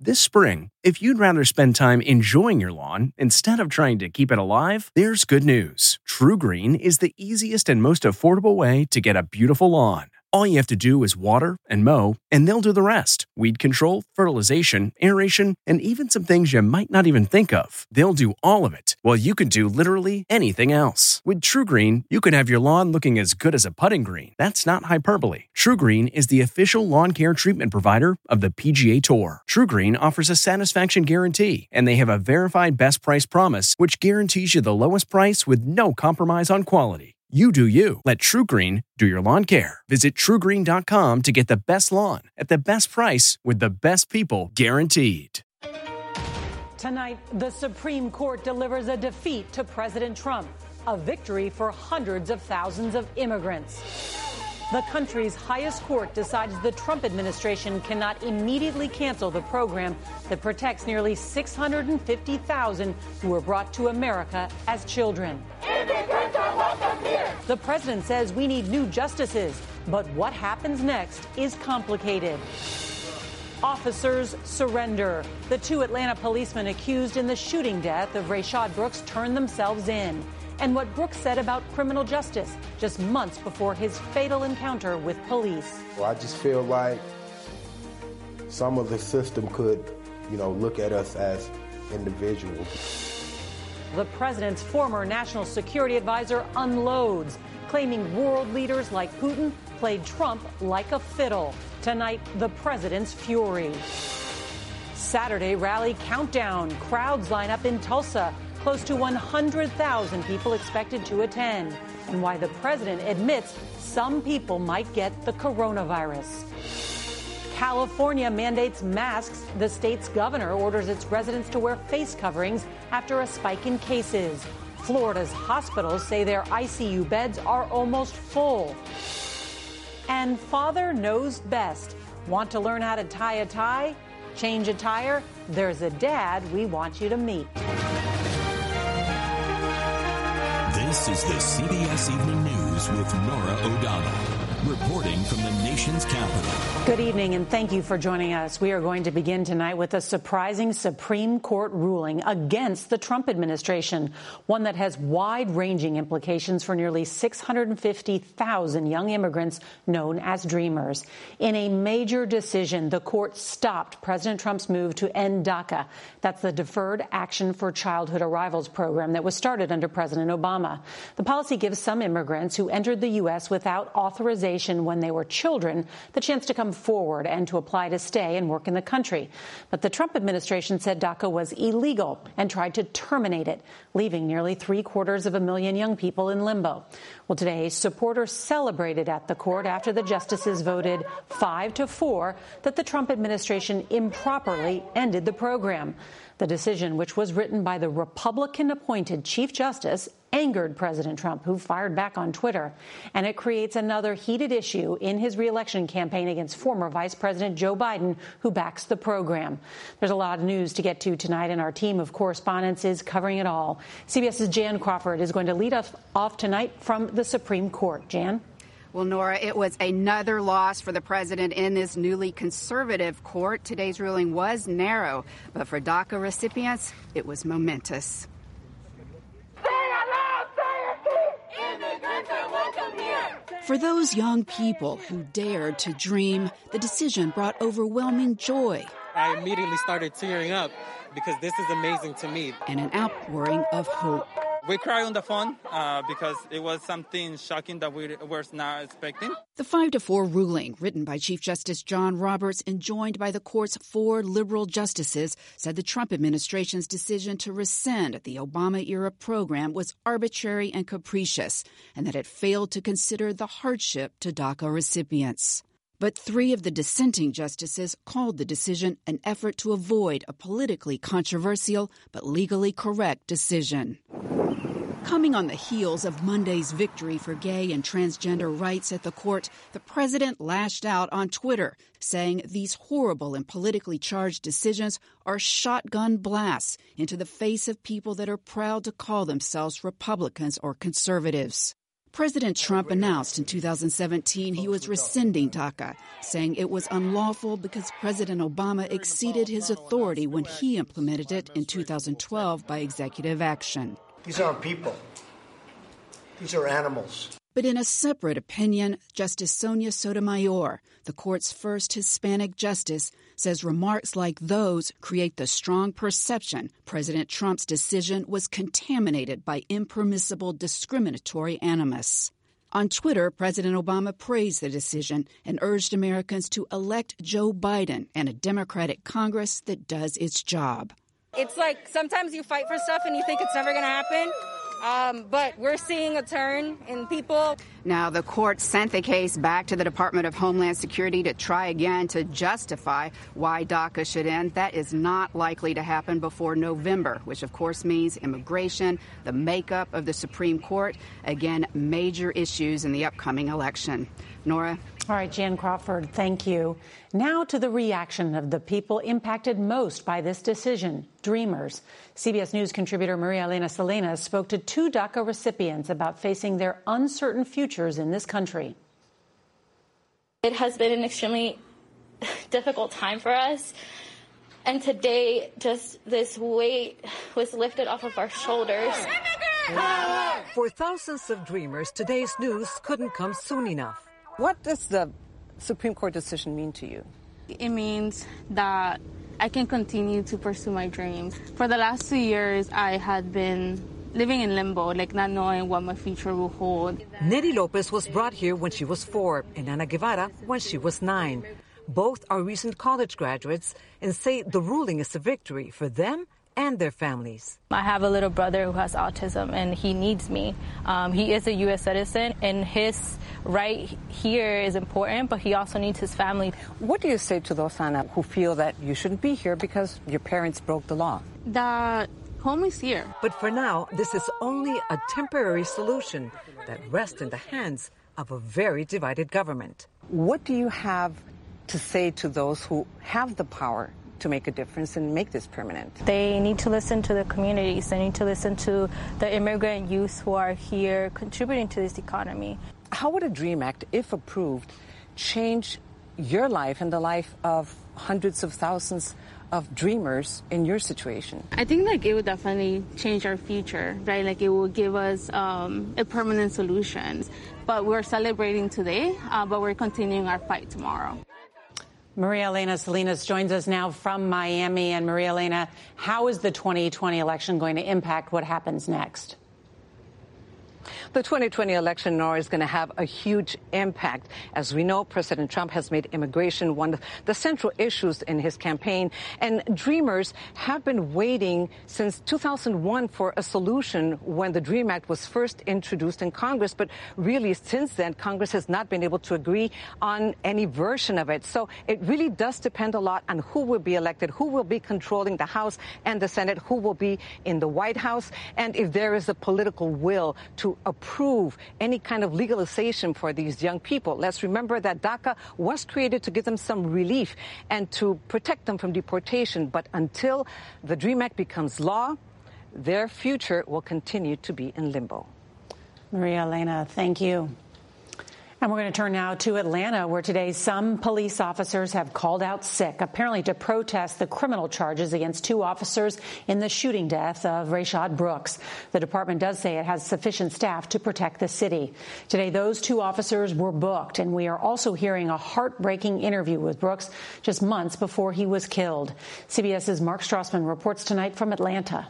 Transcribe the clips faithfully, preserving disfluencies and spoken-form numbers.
This spring, if you'd rather spend time enjoying your lawn instead of trying to keep it alive, there's good news. TruGreen is the easiest and most affordable way to get a beautiful lawn. All you have to do is water and mow, and they'll do the rest. Weed control, fertilization, aeration, and even some things you might not even think of. They'll do all of it, while you can do literally anything else. With TruGreen, you can have your lawn looking as good as a putting green. That's not hyperbole. TruGreen is the official lawn care treatment provider of the P G A Tour. TruGreen offers a satisfaction guarantee, and they have a verified best price promise, which guarantees you the lowest price with no compromise on quality. You do you. Let TruGreen do your lawn care. Visit True Green dot com to get the best lawn at the best price with the best people guaranteed. Tonight, the Supreme Court delivers a defeat to President Trump, a victory for hundreds of thousands of immigrants. The country's highest court decides the Trump administration cannot immediately cancel the program that protects nearly six hundred fifty thousand who were brought to America as children. Immigrants are welcome here. The president says we need new justices, but what happens next is complicated. Officers surrender. The two Atlanta policemen accused in the shooting death of Rayshard Brooks turned themselves in. And what Brooks said about criminal justice just months before his fatal encounter with police. Well, I just feel like some of the system could, you know, look at us as individuals. The president's former national security advisor unloads, claiming world leaders like Putin played Trump like a fiddle. Tonight, the president's fury. Saturday rally countdown. Crowds line up in Tulsa. Close to one hundred thousand people expected to attend, and why the president admits some people might get the coronavirus. California mandates masks. The state's governor orders its residents to wear face coverings after a spike in cases. Florida's hospitals say their I C U beds are almost full. And father knows best. Want to learn how to tie a tie? Change a tire? There's a dad we want you to meet. This is the C B S Evening News with Norah O'Donnell, reporting from the nation's capital. Good evening, and thank you for joining us. We are going to begin tonight with a surprising Supreme Court ruling against the Trump administration, one that has wide-ranging implications for nearly six hundred fifty thousand young immigrants known as Dreamers. In a major decision, the court stopped President Trump's move to end DACA. That's the Deferred Action for Childhood Arrivals program that was started under President Obama. The policy gives some immigrants who entered the U S without authorization when they were children the chance to come forward and to apply to stay and work in the country. But the Trump administration said DACA was illegal and tried to terminate it, leaving nearly three quarters of a million young people in limbo. Well, today, supporters celebrated at the court after the justices voted five to four that the Trump administration improperly ended the program. The decision, which was written by the Republican-appointed Chief Justice, angered President Trump, who fired back on Twitter. And it creates another heated issue in his reelection campaign against former Vice President Joe Biden, who backs the program. There's a lot of news to get to tonight, and our team of correspondents is covering it all. CBS's Jan Crawford is going to lead us off tonight from the Supreme Court. Jan? Well, Nora, it was another loss for the president in this newly conservative court. Today's ruling was narrow, but for DACA recipients, it was momentous. For those young people who dared to dream, the decision brought overwhelming joy. I immediately started tearing up because this is amazing to me. And an outpouring of hope. We cried on the phone uh, because it was something shocking that we were not expecting. The five to four ruling, written by Chief Justice John Roberts and joined by the court's four liberal justices, said the Trump administration's decision to rescind the Obama-era program was arbitrary and capricious, and that it failed to consider the hardship to DACA recipients. But three of the dissenting justices called the decision an effort to avoid a politically controversial but legally correct decision. Coming on the heels of Monday's victory for gay and transgender rights at the court, the president lashed out on Twitter, saying these horrible and politically charged decisions are shotgun blasts into the face of people that are proud to call themselves Republicans or conservatives. President Trump announced in two thousand seventeen he was rescinding DACA, saying it was unlawful because President Obama exceeded his authority when he implemented it in two thousand twelve by executive action. These aren't people. These are animals. But in a separate opinion, Justice Sonia Sotomayor, the court's first Hispanic justice, says remarks like those create the strong perception President Trump's decision was contaminated by impermissible discriminatory animus. On Twitter, President Obama praised the decision and urged Americans to elect Joe Biden and a Democratic Congress that does its job. It's like sometimes you fight for stuff and you think it's never going to happen. Um, but we're seeing a turn in people. Now, the court sent the case back to the Department of Homeland Security to try again to justify why DACA should end. That is not likely to happen before November, which, of course, means immigration, the makeup of the Supreme Court, again, major issues in the upcoming election. Nora? All right, Jan Crawford, thank you. Now to the reaction of the people impacted most by this decision, Dreamers. C B S News contributor Maria Elena Salinas spoke to two DACA recipients about facing their uncertain futures in this country. It has been an extremely difficult time for us. And today, just this weight was lifted off of our shoulders. For thousands of Dreamers, today's news couldn't come soon enough. What does the Supreme Court decision mean to you? It means that I can continue to pursue my dreams. For the last two years, I had been living in limbo, like not knowing what my future will hold. Nettie Lopez was brought here when she was four, and Ana Guevara when she was nine. Both are recent college graduates and say the ruling is a victory for them and their families. I have a little brother who has autism, and he needs me. Um, he is a U S citizen, and his right here is important, but he also needs his family. What do you say to those, Ana, who feel that you shouldn't be here because your parents broke the law? That home is here. But for now, this is only a temporary solution that rests in the hands of a very divided government. What do you have to say to those who have the power to make a difference and make this permanent? They need to listen to the communities. They need to listen to the immigrant youth who are here contributing to this economy. How would a DREAM Act, if approved, change your life and the life of hundreds of thousands of dreamers in your situation? I think like it would definitely change our future, right? Like it will give us um, a permanent solution. But we're celebrating today, uh, but we're continuing our fight tomorrow. Maria Elena Salinas joins us now from Miami. And Maria Elena, how is the twenty twenty election going to impact what happens next? The twenty twenty election, Nora, is going to have a huge impact. As we know, President Trump has made immigration one of the central issues in his campaign. And Dreamers have been waiting since two thousand one for a solution when the DREAM Act was first introduced in Congress. But really, since then, Congress has not been able to agree on any version of it. So it really does depend a lot on who will be elected, who will be controlling the House and the Senate, who will be in the White House, and if there is a political will to approve any kind of legalization for these young people. Let's remember that DACA was created to give them some relief and to protect them from deportation. But until the DREAM Act becomes law, their future will continue to be in limbo. Maria Elena, thank you. And we're going to turn now to Atlanta, where today some police officers have called out sick, apparently to protest the criminal charges against two officers in the shooting death of Rayshard Brooks. The department does say it has sufficient staff to protect the city. Today, those two officers were booked, and we are also hearing a heartbreaking interview with Brooks just months before he was killed. CBS's Mark Strassman reports tonight from Atlanta.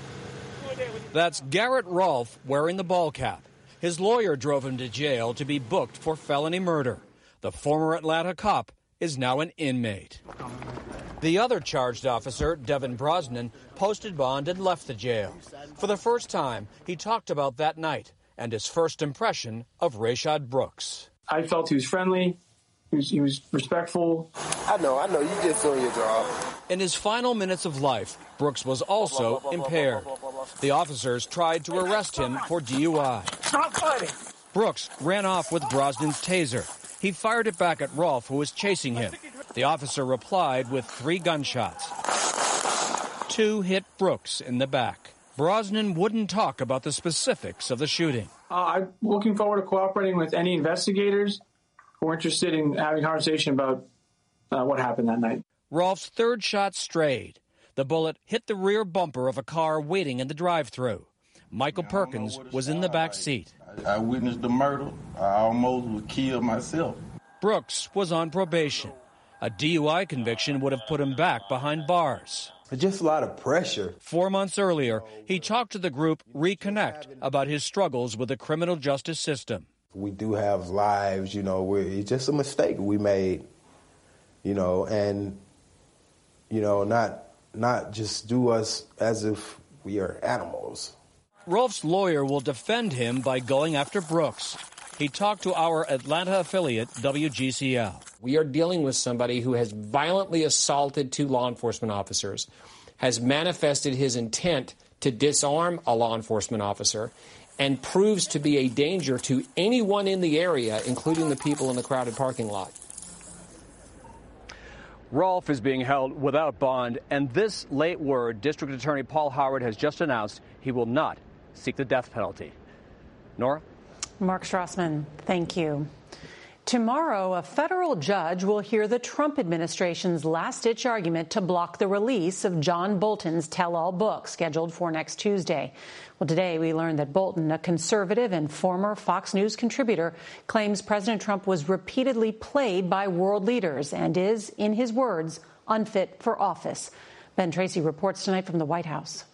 That's Garrett Rolfe wearing the ball cap. His lawyer drove him to jail to be booked for felony murder. The former Atlanta cop is now an inmate. The other charged officer, Devin Brosnan, posted bond and left the jail. For the first time, he talked about that night and his first impression of Rayshard Brooks. I felt he was friendly. He was, he was respectful. I know, I know. You just doing your job. In his final minutes of life, Brooks was also impaired. The officers tried to arrest him for D U I. Stop fighting! Brooks ran off with Brosnan's taser. He fired it back at Rolfe, who was chasing him. The officer replied with three gunshots. Two hit Brooks in the back. Brosnan wouldn't talk about the specifics of the shooting. Uh, I'm looking forward to cooperating with any investigators who are interested in having a conversation about uh, what happened that night. Rolf's third shot strayed. The bullet hit the rear bumper of a car waiting in the drive-thru. Michael Perkins was in the back seat. I witnessed the murder. I almost was killed myself. Brooks was on probation. A D U I conviction would have put him back behind bars. Just a lot of pressure. Four months earlier, he talked to the group Reconnect about his struggles with the criminal justice system. We do have lives, you know, where it's just a mistake we made, you know, and, you know, not not just do us as if we are animals. Rolf's lawyer will defend him by going after Brooks. He talked to our Atlanta affiliate, W G C L. We are dealing with somebody who has violently assaulted two law enforcement officers, has manifested his intent to disarm a law enforcement officer, and proves to be a danger to anyone in the area, including the people in the crowded parking lot. Rolf is being held without bond, and this late word, District Attorney Paul Howard has just announced he will not seek the death penalty. Nora? Mark Strassman, thank you. Tomorrow, a federal judge will hear the Trump administration's last-ditch argument to block the release of John Bolton's tell-all book, scheduled for next Tuesday. Well, today we learned that Bolton, a conservative and former Fox News contributor, claims President Trump was repeatedly played by world leaders and is, in his words, unfit for office. Ben Tracy reports tonight from the White House.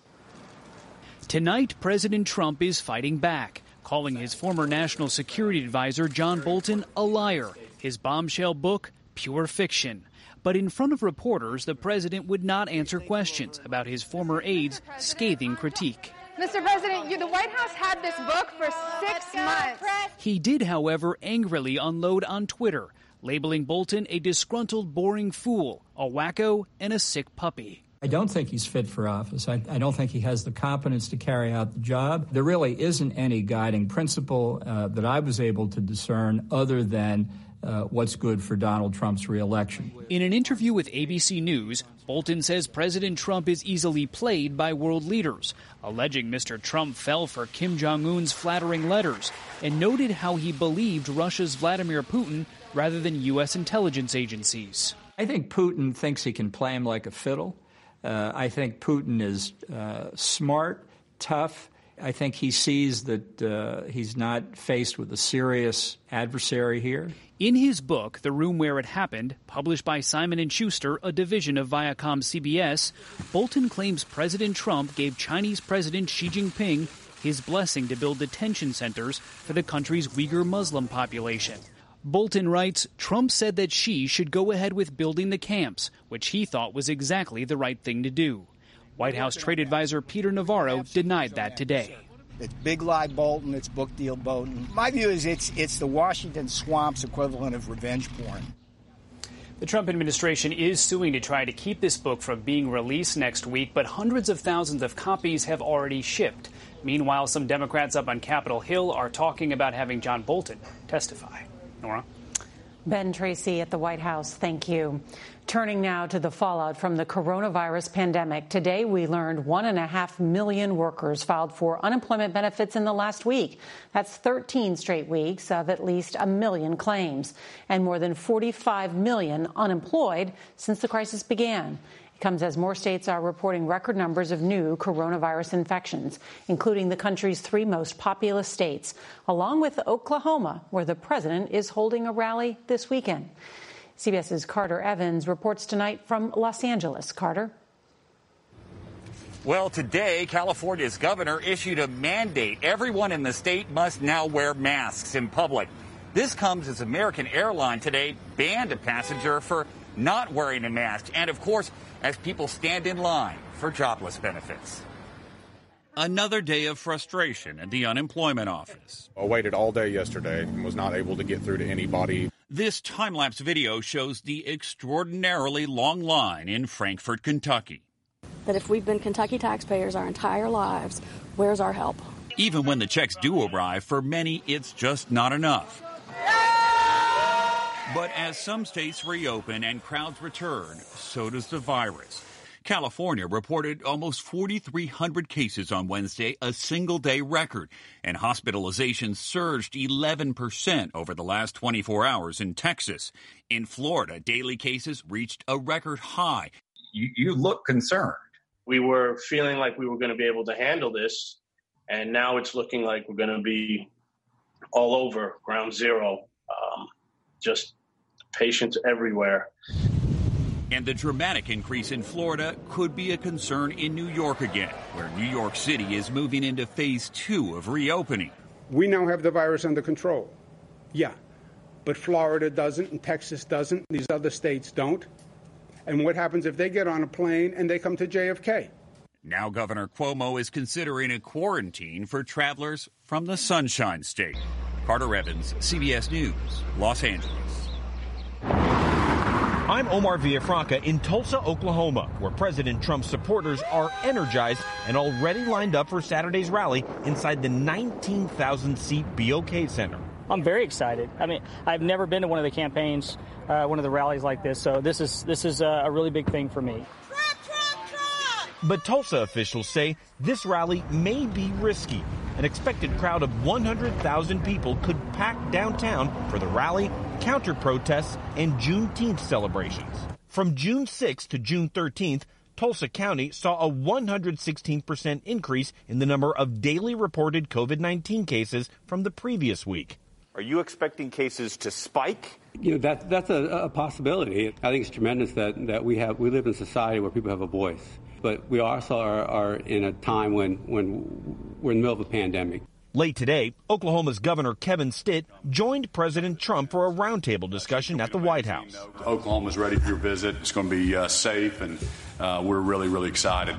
Tonight, President Trump is fighting back, calling his former national security advisor John Bolton a liar, his bombshell book pure fiction. But in front of reporters, the president would not answer questions about his former aide's scathing critique. Mister President, you, the White House had this book for six months. He did, however, angrily unload on Twitter, labeling Bolton a disgruntled, boring fool, a wacko, and a sick puppy. I don't think he's fit for office. I, I don't think he has the competence to carry out the job. There really isn't any guiding principle uh, that I was able to discern other than uh, what's good for Donald Trump's reelection. In an interview with A B C News, Bolton says President Trump is easily played by world leaders, alleging Mister Trump fell for Kim Jong-un's flattering letters, and noted how he believed Russia's Vladimir Putin rather than U S intelligence agencies. I think Putin thinks he can play him like a fiddle. Uh, I think Putin is uh, smart, tough. I think he sees that uh, he's not faced with a serious adversary here. In his book, The Room Where It Happened, published by Simon and Schuster, a division of Viacom C B S, Bolton claims President Trump gave Chinese President Xi Jinping his blessing to build detention centers for the country's Uyghur Muslim population. Bolton writes, Trump said that Xi should go ahead with building the camps, which he thought was exactly the right thing to do. White House trade advisor Peter Navarro denied that today. It's big lie Bolton, it's book deal Bolton. My view is it's it's the Washington swamps equivalent of revenge porn. The Trump administration is suing to try to keep this book from being released next week, but hundreds of thousands of copies have already shipped. Meanwhile, some Democrats up on Capitol Hill are talking about having John Bolton testify. Nora? Ben Tracy at the White House, thank you. Turning now to the fallout from the coronavirus pandemic. Today, we learned one and a half million workers filed for unemployment benefits in the last week. That's thirteen straight weeks of at least a million claims, and more than forty-five million unemployed since the crisis began. Comes as more states are reporting record numbers of new coronavirus infections, including the country's three most populous states, along with Oklahoma, where the president is holding a rally this weekend. CBS's Carter Evans reports tonight from Los Angeles. Carter? Well, today, California's governor issued a mandate. Everyone in the state must now wear masks in public. This comes as American Airlines today banned a passenger for not wearing a mask, and of course, as people stand in line for jobless benefits. Another day of frustration at the unemployment office. I waited all day yesterday and was not able to get through to anybody. This time-lapse video shows the extraordinarily long line in Frankfort, Kentucky. That if we've been Kentucky taxpayers our entire lives, where's our help? Even when the checks do arrive, for many, it's just not enough. But as some states reopen and crowds return, so does the virus. California reported almost forty-three hundred cases on Wednesday, a single-day record, and hospitalizations surged eleven percent over the last twenty-four hours in Texas. In Florida, daily cases reached a record high. You, you look concerned. We were feeling like we were going to be able to handle this, and now it's looking like we're going to be all over ground zero, um, just patients everywhere. And the dramatic increase in Florida could be a concern in New York again, where New York City is moving into phase two of reopening. We now have the virus under control. Yeah, but Florida doesn't and Texas doesn't. These other states don't. And what happens if they get on a plane and they come to J F K? Now Governor Cuomo is considering a quarantine for travelers from the Sunshine State. Carter Evans, C B S News, Los Angeles. I'm Omar Villafranca in Tulsa, Oklahoma, where President Trump's supporters are energized and already lined up for Saturday's rally inside the nineteen thousand seat B O K Center. I'm very excited. I mean, I've never been to one of the campaigns, uh, one of the rallies like this, so this is this is a really big thing for me. Trump, Trump, Trump! But Tulsa officials say this rally may be risky. An expected crowd of one hundred thousand people could pack downtown for the rally, counter-protests, and Juneteenth celebrations. From June sixth to June thirteenth, Tulsa County saw a one hundred sixteen percent increase in the number of daily reported COVID nineteen cases from the previous week. Are you expecting cases to spike? You know, that, that's a, a possibility. I think it's tremendous that, that we have we live in a society where people have a voice. But we also are, are in a time when, when we're in the middle of a pandemic. Late today, Oklahoma's Governor Kevin Stitt joined President Trump for a roundtable discussion at the White House. Oklahoma's ready for your visit. It's going to be uh, safe, and uh, we're really, really excited.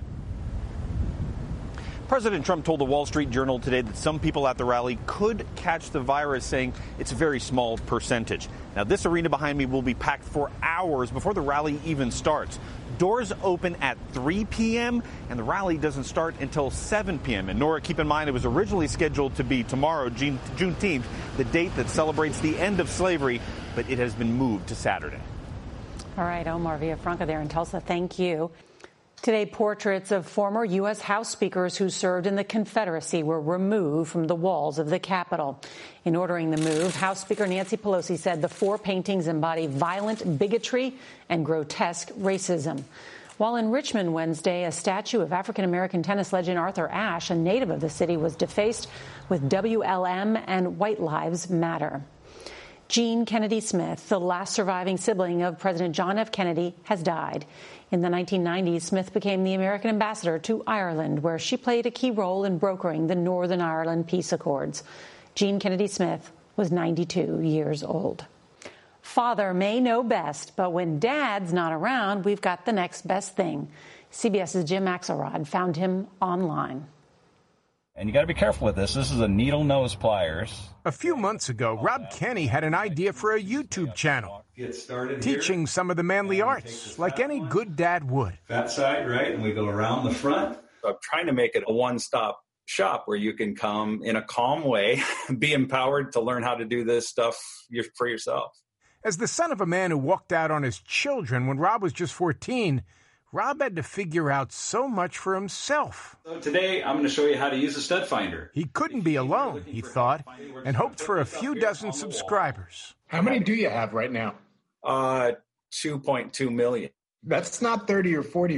President Trump told the Wall Street Journal today that some people at the rally could catch the virus, saying it's a very small percentage. Now, this arena behind me will be packed for hours before the rally even starts. Doors open at three p.m. and the rally doesn't start until seven p.m. And Nora, keep in mind, it was originally scheduled to be tomorrow, June, Juneteenth, the date that celebrates the end of slavery, but it has been moved to Saturday. All right, Omar Villafranca there in Tulsa. Thank you. Today, portraits of former U S House speakers who served in the Confederacy were removed from the walls of the Capitol. In ordering the move, House Speaker Nancy Pelosi said the four paintings embody violent bigotry and grotesque racism. While in Richmond Wednesday, a statue of African-American tennis legend Arthur Ashe, a native of the city, was defaced with W L M and White Lives Matter. Jean Kennedy Smith, the last surviving sibling of President John F. Kennedy, has died. In the nineteen nineties, Smith became the American ambassador to Ireland, where she played a key role in brokering the Northern Ireland peace accords. Jean Kennedy Smith was ninety-two years old. Father may know best, but when Dad's not around, we've got the next best thing. CBS's Jim Axelrod found him online. And you got to be careful with this. This is a needle nose pliers. A few months ago, Rob Kenney had an idea for a YouTube channel, Get started teaching here. some of the manly arts, like any good dad would. Fat side, right? And we go around the front. I'm trying to make it a one-stop shop where you can come in a calm way, be empowered to learn how to do this stuff for yourself. As the son of a man who walked out on his children when Rob was just fourteen, Rob had to figure out so much for himself. So today, I'm going to show you how to use a stud finder. He couldn't be alone, he thought, and hoped for a few dozen subscribers. How many do you have right now? Uh, two point two million. That's not thirty or forty.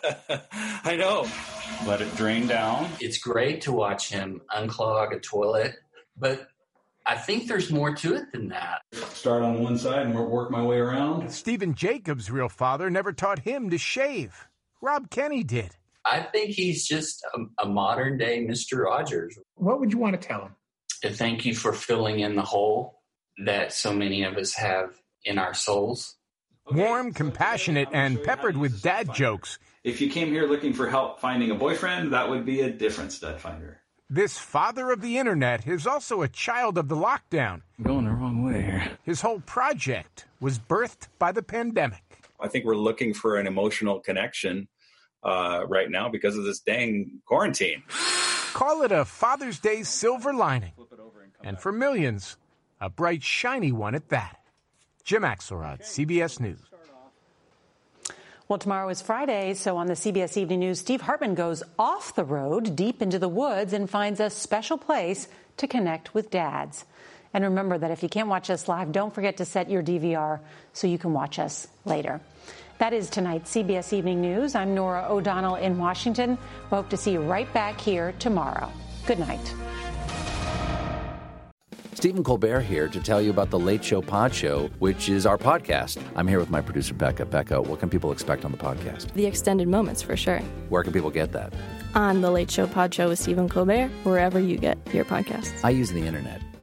I know. Let it drain down. It's great to watch him unclog a toilet, but I think there's more to it than that. Start on one side and work my way around. Stephen Jacobs' real father never taught him to shave. Rob Kenney did. I think he's just a, a modern-day Mister Rogers. What would you want to tell him? To thank you for filling in the hole that so many of us have in our souls. Warm, compassionate, and peppered with dad jokes. If you came here looking for help finding a boyfriend, that would be a different stud finder. This father of the internet is also a child of the lockdown. Going the wrong way here. His whole project was birthed by the pandemic. I think we're looking for an emotional connection uh, right now because of this dang quarantine. Call it a Father's Day silver lining. And for millions, a bright, shiny one at that. Jim Axelrod, C B S News. Well, tomorrow is Friday, so on the C B S Evening News, Steve Hartman goes off the road, deep into the woods, and finds a special place to connect with dads. And remember that if you can't watch us live, don't forget to set your D V R so you can watch us later. That is tonight's C B S Evening News. I'm Norah O'Donnell in Washington. We hope to see you right back here tomorrow. Good night. Stephen Colbert here to tell you about the Late Show Pod Show, which is our podcast. I'm here with my producer, Becca. Becca, what can people expect on the podcast? The extended moments, for sure. Where can people get that? On the Late Show Pod Show with Stephen Colbert, wherever you get your podcasts. I use the internet.